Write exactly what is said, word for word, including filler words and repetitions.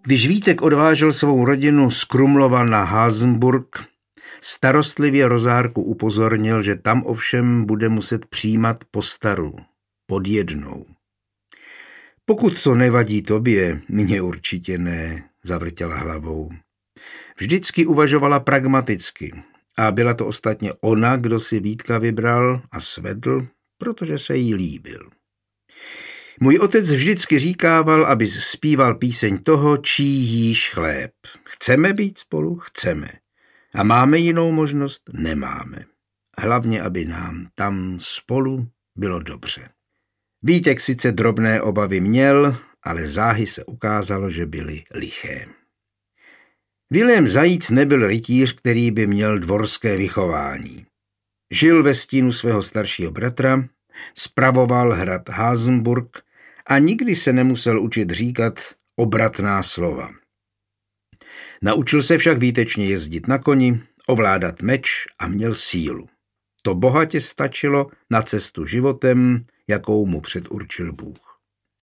Když Vítek odvážel svou rodinu z Krumlova na Hasenburg, starostlivě Rozárku upozornil, že tam ovšem bude muset přijímat postaru, pod jednou. Pokud to nevadí tobě, mně určitě ne, zavrtěla hlavou. Vždycky uvažovala pragmaticky a byla to ostatně ona, kdo si Vítka vybral a svedl, protože se jí líbil. Můj otec vždycky říkával, aby zpíval píseň toho, čí jíš chléb. Chceme být spolu? Chceme. A máme jinou možnost? Nemáme. Hlavně, aby nám tam spolu bylo dobře. Vítek sice drobné obavy měl, ale záhy se ukázalo, že byly liché. Vilém Zajíc nebyl rytíř, který by měl dvorské vychování. Žil ve stínu svého staršího bratra, spravoval hrad Hasenburg a nikdy se nemusel učit říkat obratná slova. Naučil se však výtečně jezdit na koni, ovládat meč a měl sílu. To bohatě stačilo na cestu životem, jakou mu předurčil Bůh.